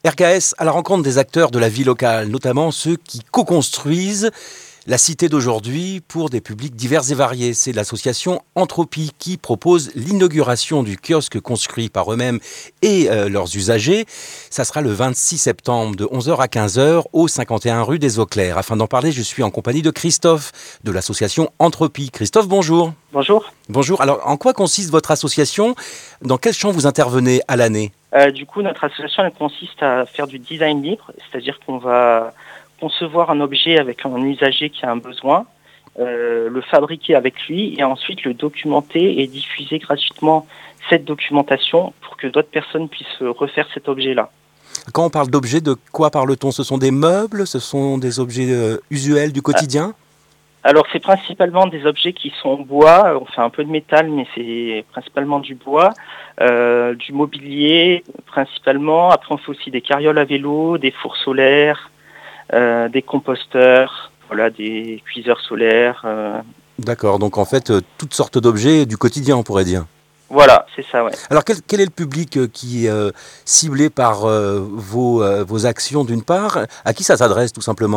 RKS à la rencontre des acteurs de la vie locale, notamment ceux qui co-construisent la cité d'aujourd'hui pour des publics divers et variés. C'est l'association Entropie qui propose l'inauguration du kiosque construit par eux-mêmes et leurs usagers. Ça sera le 26 septembre de 11h à 15h au 51 rue des Eaux Claires. Afin d'en parler, je suis en compagnie de Christophe de l'association Entropie. Christophe, bonjour. Bonjour. Bonjour. Alors, en quoi consiste votre association ? Dans quel champ vous intervenez à l'année ? Du coup, notre association elle consiste à faire du design libre, c'est-à-dire qu'on va concevoir un objet avec un usager qui a un besoin, le fabriquer avec lui et ensuite le documenter et diffuser gratuitement cette documentation pour que d'autres personnes puissent refaire cet objet-là. Quand on parle d'objets, de quoi parle-t-on ? Ce sont des meubles ? Ce sont des objets usuels du quotidien ? Alors, c'est principalement des objets qui sont en bois. On fait un peu de métal, mais c'est principalement du bois, du mobilier principalement. Après, on fait aussi des carrioles à vélo, des fours solaires, des composteurs, voilà, des cuiseurs solaires. D'accord, donc en fait, toutes sortes d'objets du quotidien, on pourrait dire. Voilà, c'est ça, ouais. Alors, quel est le public qui est ciblé par vos actions d'une part ? À qui ça s'adresse, tout simplement ?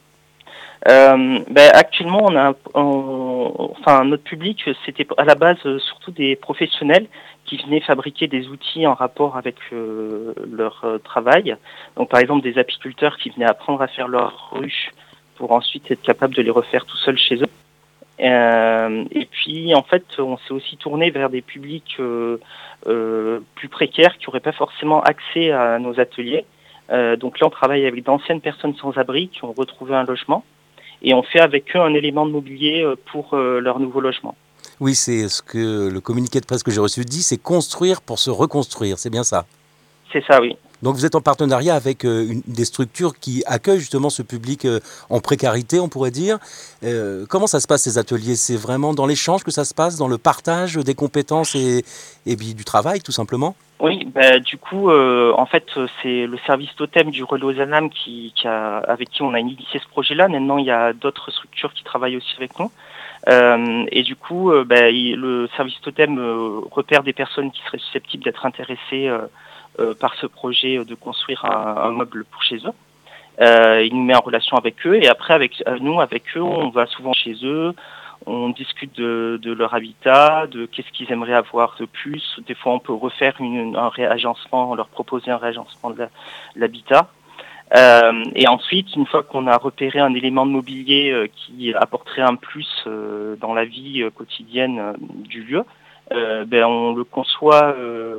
Actuellement, notre public, c'était à la base surtout des professionnels qui venaient fabriquer des outils en rapport avec leur travail. Donc, par exemple, des apiculteurs qui venaient apprendre à faire leurs ruches pour ensuite être capables de les refaire tout seuls chez eux. Et puis, en fait, on s'est aussi tourné vers des publics plus précaires qui n'auraient pas forcément accès à nos ateliers. Donc là, on travaille avec d'anciennes personnes sans abri qui ont retrouvé un logement. Et on fait avec eux un élément de mobilier pour leur nouveau logement. Oui, c'est ce que le communiqué de presse que j'ai reçu dit, c'est construire pour se reconstruire, c'est bien ça ? C'est ça, oui. Donc vous êtes en partenariat avec des structures qui accueillent justement ce public en précarité, on pourrait dire. Comment ça se passe ces ateliers ? C'est vraiment dans l'échange que ça se passe, dans le partage des compétences et du travail tout simplement ? Oui, du coup, en fait, c'est le service Totem du Relais Ozanam avec qui on a initié ce projet-là. Maintenant, il y a d'autres structures qui travaillent aussi avec nous. Et du coup, le service Totem repère des personnes qui seraient susceptibles d'être intéressées par ce projet de construire un meuble pour chez eux. Il nous met en relation avec eux et après, avec eux, on va souvent chez eux. On discute de leur habitat, de qu'est-ce qu'ils aimeraient avoir de plus. Des fois, on peut refaire un réagencement, leur proposer un réagencement de l'habitat. Et ensuite, une fois qu'on a repéré un élément de mobilier qui apporterait un plus dans la vie quotidienne du lieu, on le conçoit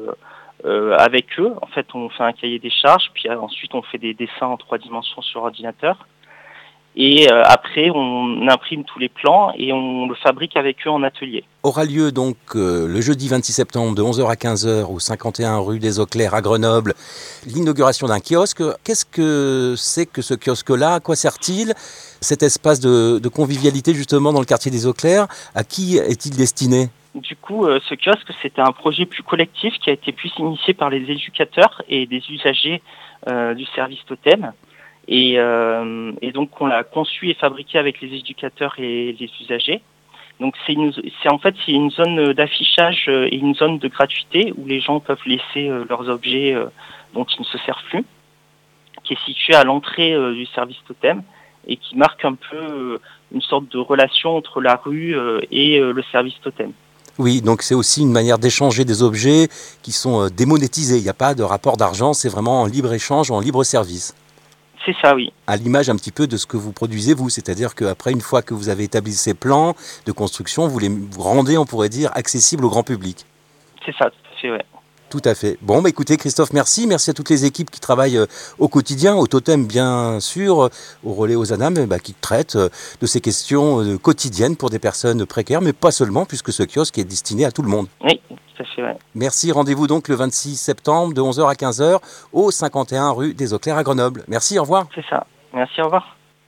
avec eux. En fait, on fait un cahier des charges, puis ensuite on fait des dessins en 3 dimensions sur ordinateur. Et après, on imprime tous les plans et on le fabrique avec eux en atelier. Aura lieu donc le jeudi 26 septembre de 11h à 15h au 51 rue des Eaux Claires à Grenoble, l'inauguration d'un kiosque. Qu'est-ce que c'est que ce kiosque-là ? À quoi sert-il ? Cet espace de convivialité justement dans le quartier des Eaux Claires, à qui est-il destiné ? Du coup, ce kiosque, c'était un projet plus collectif qui a été plus initié par les éducateurs et des usagers du service Totem. Et donc on l'a conçu et fabriqué avec les éducateurs et les usagers. Donc c'est une zone d'affichage et une zone de gratuité où les gens peuvent laisser leurs objets dont ils ne se servent plus, qui est située à l'entrée du service Totem et qui marque un peu une sorte de relation entre la rue et le service Totem. Oui, donc c'est aussi une manière d'échanger des objets qui sont démonétisés. Il n'y a pas de rapport d'argent, c'est vraiment en libre échange, en libre service. C'est ça, oui. À l'image un petit peu de ce que vous produisez vous, c'est-à-dire qu'après, une fois que vous avez établi ces plans de construction, vous les rendez, on pourrait dire, accessibles au grand public. C'est ça, tout à fait, ouais. Tout à fait. Bon, écoutez Christophe, merci à toutes les équipes qui travaillent au quotidien, au Totem bien sûr, au Relais Ozanam, qui traitent de ces questions quotidiennes pour des personnes précaires, mais pas seulement, puisque ce kiosque est destiné à tout le monde. Oui, tout à fait, ouais. Merci, rendez-vous donc le 26 septembre de 11h à 15h au 51 rue des Eaux Claires à Grenoble. Merci, au revoir. C'est ça. Merci, au revoir.